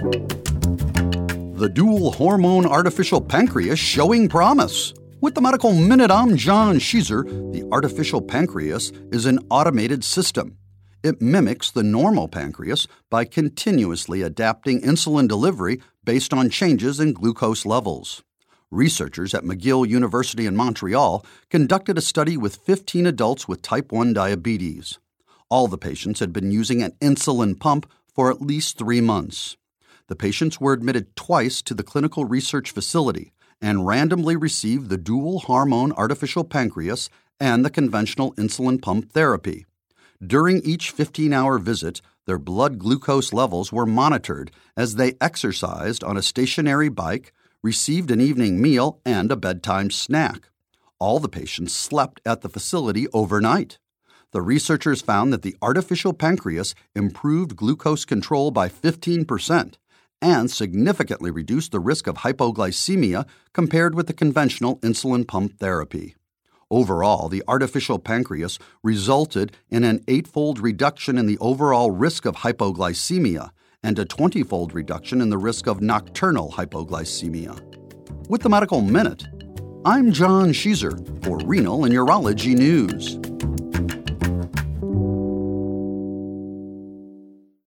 The dual hormone artificial pancreas showing promise. With the Medical Minute, I'm John Sheezer. The artificial pancreas is an automated system. It mimics the normal pancreas by continuously adapting insulin delivery based on changes in glucose levels. Researchers at McGill University in Montreal conducted a study with 15 adults with type 1 diabetes. All the patients had been using an insulin pump for at least 3 months. The patients were admitted twice to the clinical research facility and randomly received the dual hormone artificial pancreas and the conventional insulin pump therapy. During each 15-hour visit, their blood glucose levels were monitored as they exercised on a stationary bike, received an evening meal, and a bedtime snack. All the patients slept at the facility overnight. The researchers found that the artificial pancreas improved glucose control by 15%. And significantly reduced the risk of hypoglycemia compared with the conventional insulin pump therapy. Overall, the artificial pancreas resulted in an 8-fold reduction in the overall risk of hypoglycemia and a 20-fold reduction in the risk of nocturnal hypoglycemia. With the Medical Minute, I'm John Sheezer for Renal and Urology News.